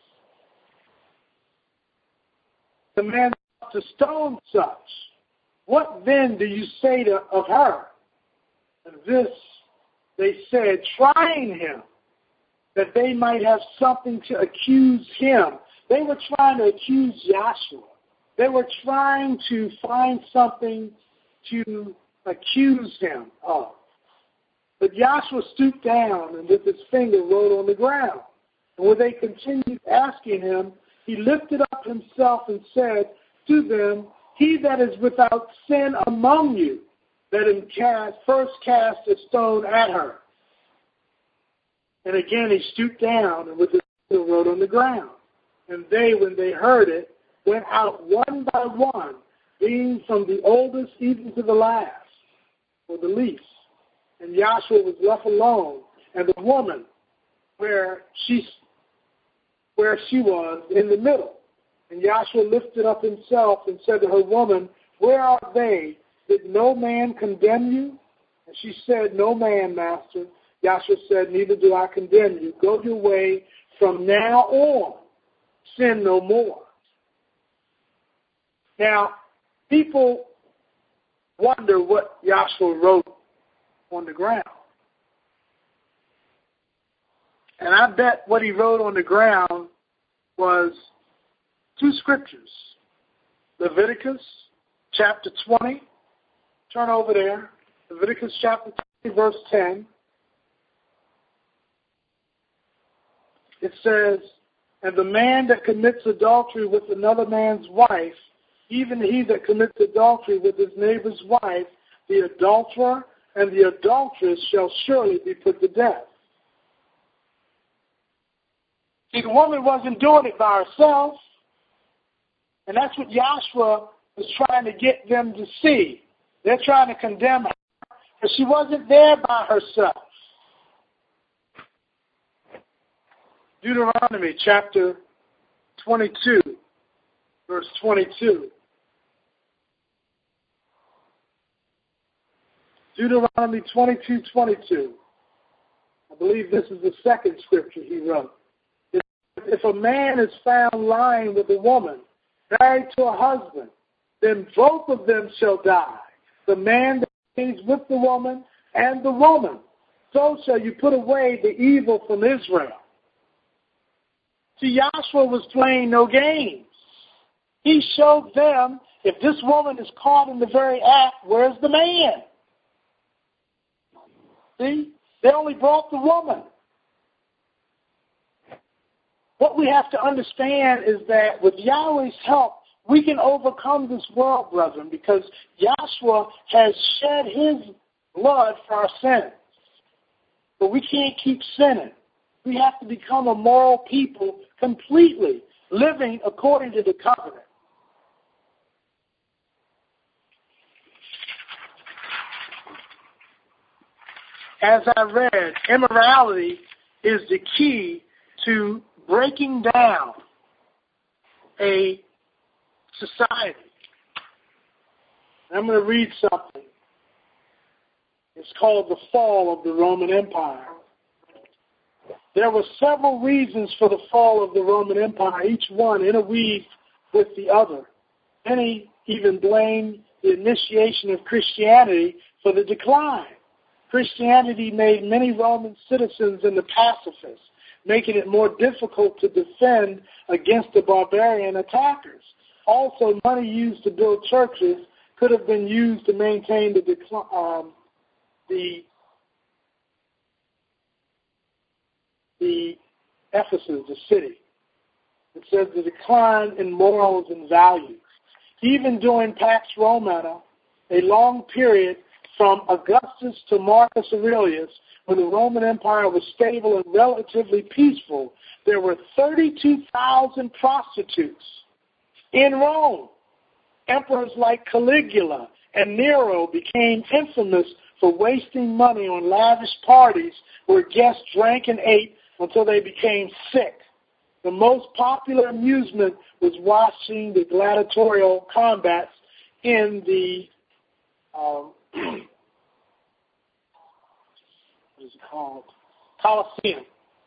the man to stone such. What then do you say of her? And this they said, trying him, that they might have something to accuse him. They were trying to accuse Joshua. They were trying to find something to accuse him of. But Joshua stooped down and with his finger wrote on the ground. And when they continued asking him, he lifted up himself and said to them, he that is without sin among you, let him first cast a stone at her. And again he stooped down and with his finger wrote on the ground. And they, when they heard it, went out one by one, being from the oldest even to the last, or the least. And Joshua was left alone, and the woman where she was in the middle. And Joshua lifted up himself and said to her, Woman, where are they? Did no man condemn you? And she said, No man, master. Joshua said, Neither do I condemn you. Go your way from now on. Sin no more. Now, people wonder what Joshua wrote on the ground. And I bet what he wrote on the ground was two scriptures. Leviticus chapter 20. Turn over there. Leviticus chapter 20, verse 10. It says, And the man that commits adultery with another man's wife, even he that commits adultery with his neighbor's wife, the adulterer and the adulteress shall surely be put to death. See, the woman wasn't doing it by herself. And that's what Joshua was trying to get them to see. They're trying to condemn her, but she wasn't there by herself. Deuteronomy chapter 22, verse 22. Deuteronomy 22:22. I believe this is the second scripture he wrote. If a man is found lying with a woman, married to a husband, then both of them shall die, the man that is with the woman and the woman. So shall you put away the evil from Israel. See, Joshua was playing no games. He showed them, if this woman is caught in the very act, where's the man? See, they only brought the woman. What we have to understand is that with Yahweh's help, we can overcome this world, brethren, because Joshua has shed his blood for our sins. But we can't keep sinning. We have to become a moral people completely, living according to the covenant. As I read, immorality is the key to breaking down a society. I'm going to read something. It's called The Fall of the Roman Empire. There were several reasons for the fall of the Roman Empire, each one interweaved with the other. Many even blamed the initiation of Christianity for the decline. Christianity made many Roman citizens into pacifists, making it more difficult to defend against the barbarian attackers. Also, money used to build churches could have been used to maintain the Ephesus, the city. It says the decline in morals and values. Even during Pax Romana, a long period from Augustus to Marcus Aurelius, when the Roman Empire was stable and relatively peaceful, there were 32,000 prostitutes in Rome. Emperors like Caligula and Nero became infamous for wasting money on lavish parties where guests drank and ate until they became sick. The most popular amusement was watching the gladiatorial combats in the Colosseum.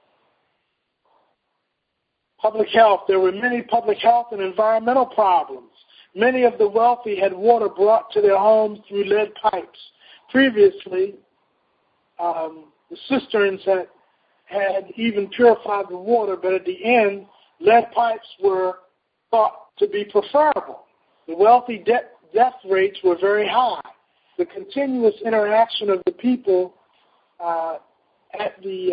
Public health. There were many public health and environmental problems. Many of the wealthy had water brought to their homes through lead pipes. Previously, the cisterns had even purified the water, but at the end, lead pipes were thought to be preferable. The wealthy death rates were very high. The continuous interaction of the people at the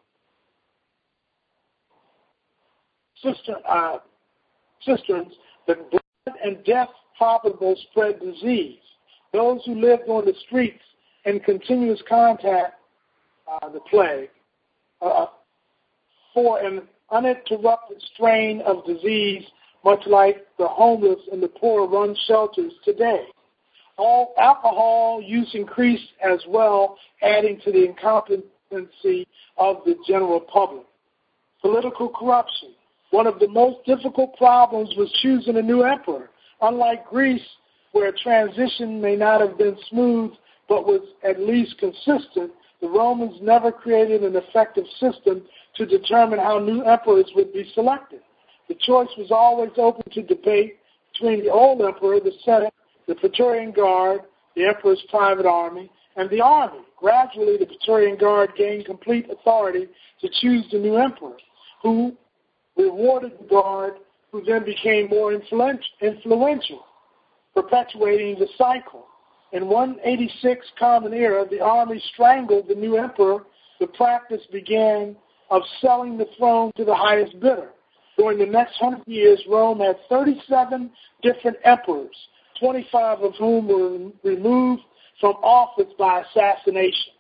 cisterns, the blood and death probable spread disease. Those who lived on the streets in continuous contact, the plague, for an uninterrupted strain of disease much like the homeless and the poor run shelters today. All alcohol use increased as well, adding to the incompetency of the general public. Political corruption. One of the most difficult problems was choosing a new emperor. Unlike Greece, where transition may not have been smooth but was at least consistent, the Romans never created an effective system to determine how new emperors would be selected. The choice was always open to debate between the old emperor, the Senate, the Praetorian Guard, the emperor's private army, and the army. Gradually, the Praetorian Guard gained complete authority to choose the new emperor, who rewarded the guard, who then became more influential, perpetuating the cycle. In 186 Common Era, the army strangled the new emperor. The practice began of selling the throne to the highest bidder. During the next 100 years, Rome had 37 different emperors, 25 of whom were removed from office by assassination.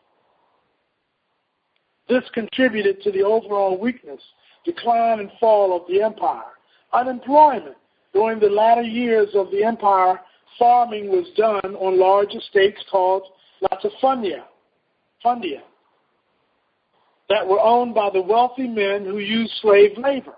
This contributed to the overall weakness, decline, and fall of the empire. Unemployment. During the latter years of the empire, farming was done on large estates called latifundia, that were owned by the wealthy men who used slave labor.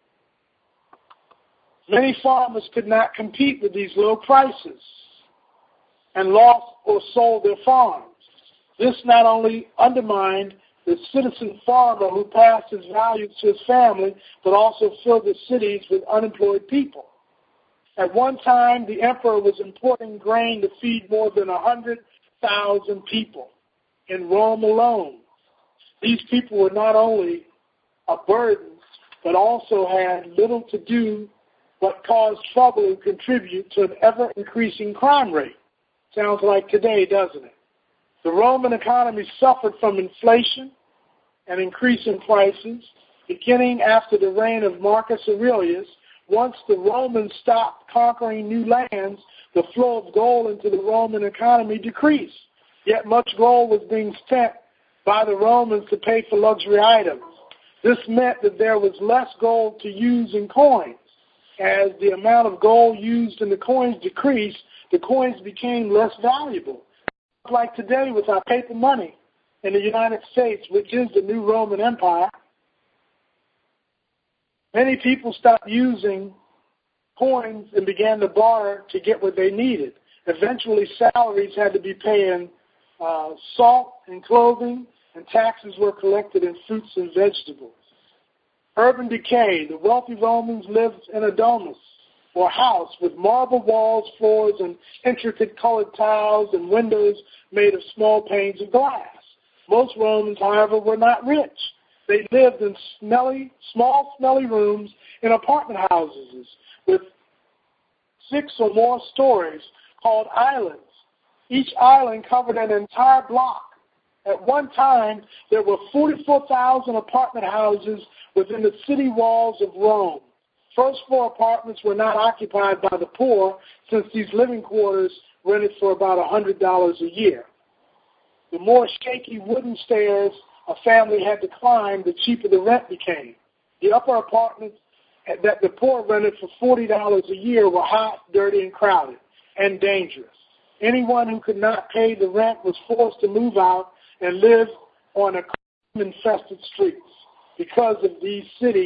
Many farmers could not compete with these low prices and lost or sold their farms. This not only undermined the citizen farmer who passed his values to his family, but also filled the cities with unemployed people. At one time, the emperor was importing grain to feed more than 100,000 people in Rome alone. These people were not only a burden, but also had little to do but caused trouble and contribute to an ever-increasing crime rate. Sounds like today, doesn't it? The Roman economy suffered from inflation and increasing prices. Beginning after the reign of Marcus Aurelius, once the Romans stopped conquering new lands, the flow of gold into the Roman economy decreased. Yet much gold was being spent by the Romans to pay for luxury items. This meant that there was less gold to use in coins. As the amount of gold used in the coins decreased, the coins became less valuable. Like today with our paper money in the United States, which is the new Roman Empire, many people stopped using coins and began to barter to get what they needed. Eventually, salaries had to be paying salt and clothing, and taxes were collected in fruits and vegetables. Urban decay. The wealthy Romans lived in a domus, or house, with marble walls, floors, and intricate colored tiles and windows made of small panes of glass. Most Romans, however, were not rich. They lived in small, smelly rooms in apartment houses with 6 or more stories called islands. Each island covered an entire block. At one time, there were 44,000 apartment houses within the city walls of Rome. First floor apartments were not occupied by the poor, since these living quarters rented for about $100 a year. The more shaky wooden stairs a family had to climb, the cheaper the rent became. The upper apartments that the poor rented for $40 a year were hot, dirty, and crowded, and dangerous. Anyone who could not pay the rent was forced to move out and live on a crime-infested streets. Because of this,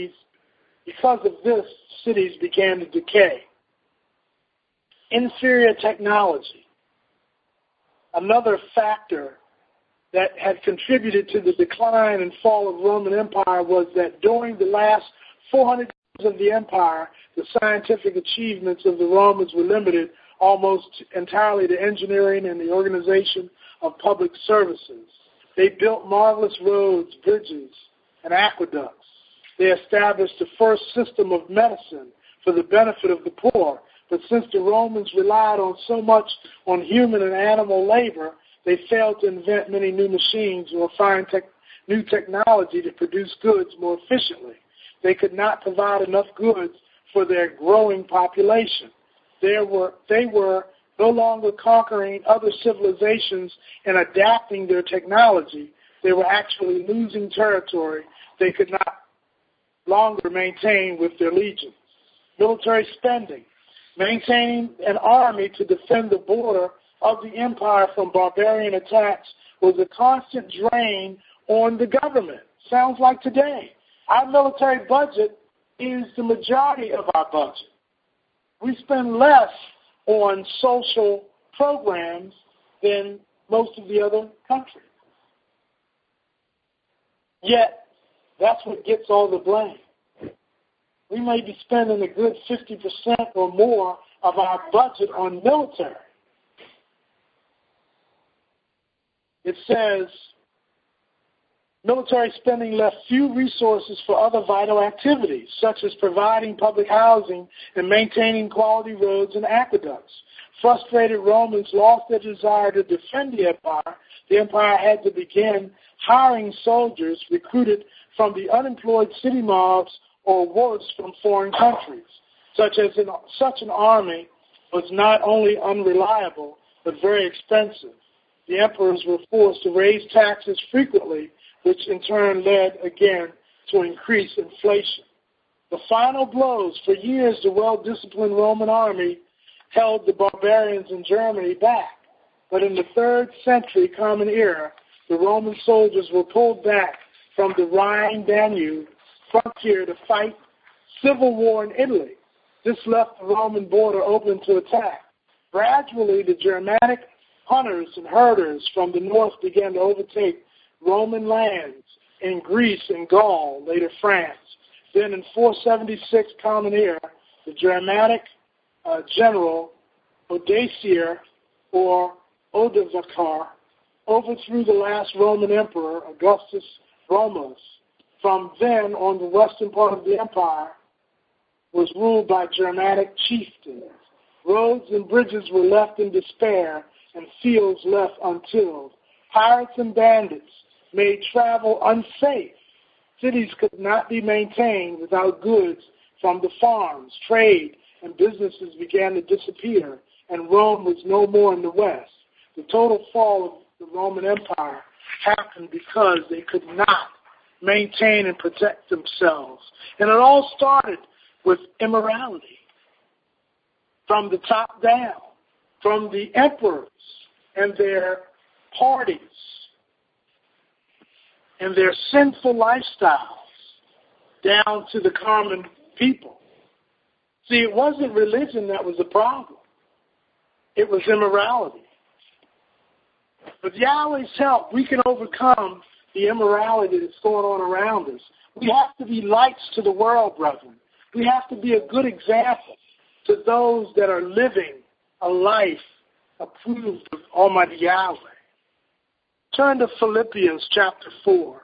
cities began to decay. Inferior technology. Another factor that had contributed to the decline and fall of Roman Empire was that during the last 400 years of the empire, the scientific achievements of the Romans were limited almost entirely to engineering and the organization of public services. They built marvelous roads, bridges, and aqueducts. They established the first system of medicine for the benefit of the poor. But since the Romans relied so much on human and animal labor, they failed to invent many new machines or find new technology to produce goods more efficiently. They could not provide enough goods for their growing population. They were no longer conquering other civilizations and adapting their technology. They were actually losing territory they could not longer maintain with their legions. military spending. Maintaining an army to defend the border of the empire from barbarian attacks was a constant drain on the government. Sounds like today. Our military budget is the majority of our budget. We spend less on social programs than most of the other countries. Yet, that's what gets all the blame. We may be spending a good 50% or more of our budget on military. It says, military spending left few resources for other vital activities, such as providing public housing and maintaining quality roads and aqueducts. Frustrated Romans lost their desire to defend the empire. The empire had to begin hiring soldiers recruited from the unemployed city mobs or worse, from foreign countries. Such an army was not only unreliable, but very expensive. The emperors were forced to raise taxes frequently, which in turn led again to increased inflation. The final blows: for years the well-disciplined Roman army held the barbarians in Germany back. But in the 3rd century Common Era, the Roman soldiers were pulled back from the Rhine-Danube frontier to fight civil war in Italy. This left the Roman border open to attack. Gradually, the Germanic hunters and herders from the north began to overtake Roman lands in Greece and Gaul, later France. Then in 476 Common Era, the Germanic general Odoacer or Odovacar overthrew the last Roman emperor, Augustus Romulus. From then on, the western part of the empire was ruled by Germanic chieftains. Roads and bridges were left in despair and fields left untilled. Pirates and bandits made travel unsafe. Cities could not be maintained without goods from the farms. Trade and businesses began to disappear, and Rome was no more in the west. The total fall of the Roman Empire happened because they could not maintain and protect themselves. And it all started with immorality. From the top down, from the emperors and their parties and their sinful lifestyles down to the common people. See, it wasn't religion that was the problem. It was immorality. With Yahweh's help, we can overcome the immorality that's going on around us. We have to be lights to the world, brethren. We have to be a good example to those that are living a life approved of Almighty Yahweh. Turn to Philippians chapter 4.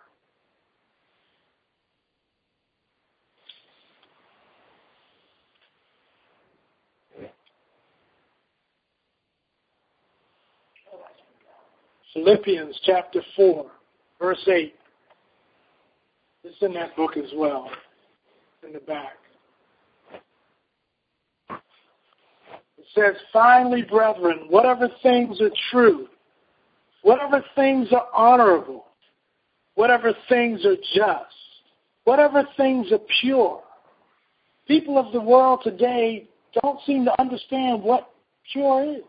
Philippians chapter 4, verse 8. It's in that book as well, in the back. It says, finally, brethren, whatever things are true, whatever things are honorable, whatever things are just, whatever things are pure. People of the world today don't seem to understand what pure is.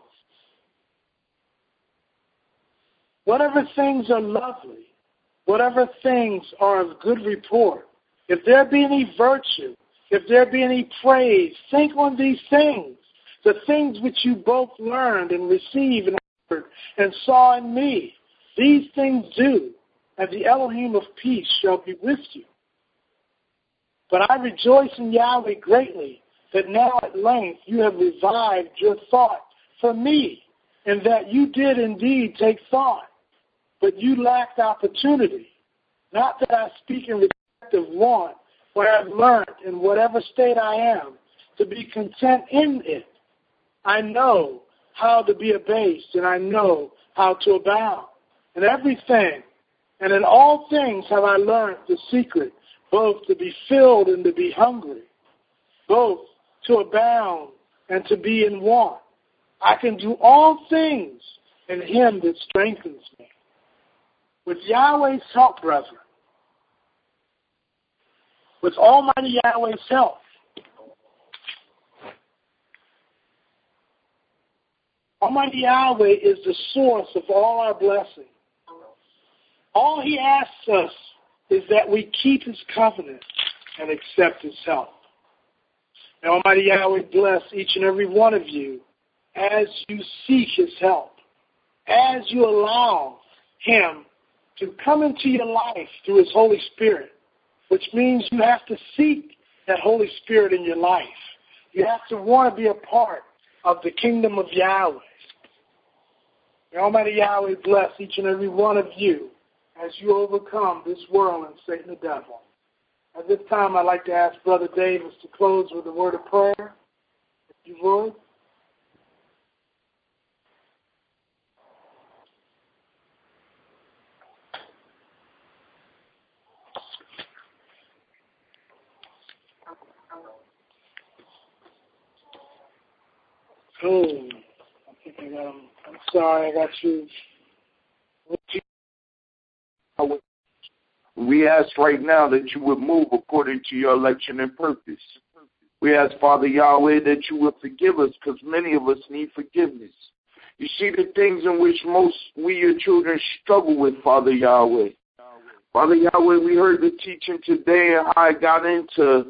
Whatever things are lovely, whatever things are of good report, if there be any virtue, if there be any praise, think on these things, the things which you both learned and received and heard and saw in me. These things do, and the Elohim of peace shall be with you. But I rejoice in Yahweh greatly that now at length you have revived your thought for me, and that you did indeed take thought, but you lacked opportunity. Not that I speak in respect of want, for I have learned in whatever state I am to be content in it. I know how to be abased, and I know how to abound. In everything and in all things have I learned the secret, both to be filled and to be hungry, both to abound and to be in want. I can do all things in him that strengthens me. With Yahweh's help, brethren, with Almighty Yahweh's help, Almighty Yahweh is the source of all our blessings. All he asks us is that we keep his covenant and accept his help. May Almighty Yahweh bless each and every one of you as you seek his help, as you allow him to come into your life through his Holy Spirit, which means you have to seek that Holy Spirit in your life. You have to want to be a part of the kingdom of Yahweh. May Almighty Yahweh bless each and every one of you as you overcome this world and Satan the devil. At this time, I'd like to ask Brother Davis to close with a word of prayer, if you would. Oh, I think I got him. I'm sorry, I got you. We ask right now that you would move according to your election and purpose. We ask, Father Yahweh, that you would forgive us because many of us need forgiveness. You see the things in which most we, your children, struggle with, Father Yahweh. Father Yahweh, we heard the teaching today and how I got into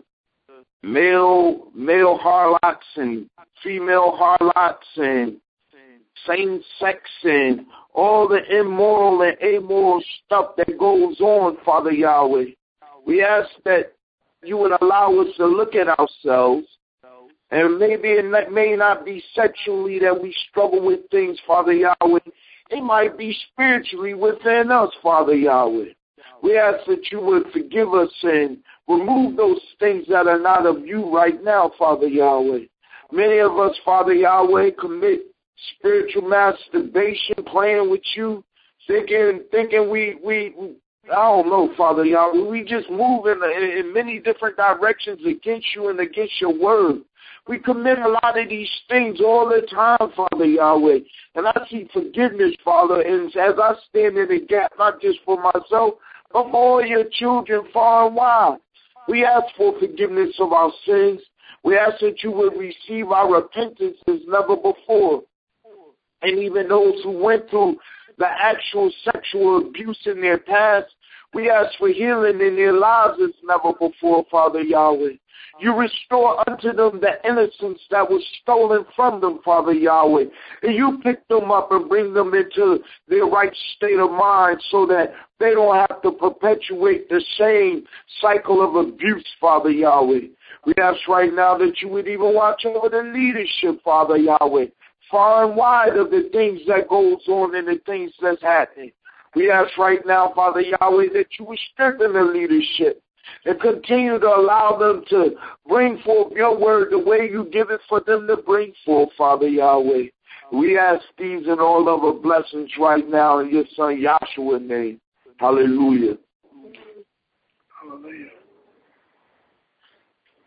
male harlots and female harlots and same sex and all the immoral and amoral stuff that goes on, Father Yahweh. We ask that you would allow us to look at ourselves, and maybe it may not be sexually that we struggle with things, Father Yahweh. It might be spiritually within us, Father Yahweh. We ask that you would forgive us and remove those things that are not of you right now, Father Yahweh. Many of us, Father Yahweh, commit spiritual masturbation, playing with you, thinking we I don't know, Father Yahweh. We just move in many different directions against you and against your word. We commit a lot of these things all the time, Father Yahweh. And I seek forgiveness, Father, and as I stand in the gap, not just for myself, but for all your children far and wide. We ask for forgiveness of our sins. We ask that you would receive our repentance as never before. And even those who went through the actual sexual abuse in their past, we ask for healing in their lives as never before, Father Yahweh. You restore unto them the innocence that was stolen from them, Father Yahweh. And you pick them up and bring them into their right state of mind so that they don't have to perpetuate the same cycle of abuse, Father Yahweh. We ask right now that you would even watch over the leadership, Father Yahweh, far and wide of the things that goes on and the things that's happening. We ask right now, Father Yahweh, that you would strengthen the leadership and continue to allow them to bring forth your word the way you give it for them to bring forth, Father Yahweh. We ask these and all other blessings right now in your son Yahshua's name. Hallelujah. Hallelujah.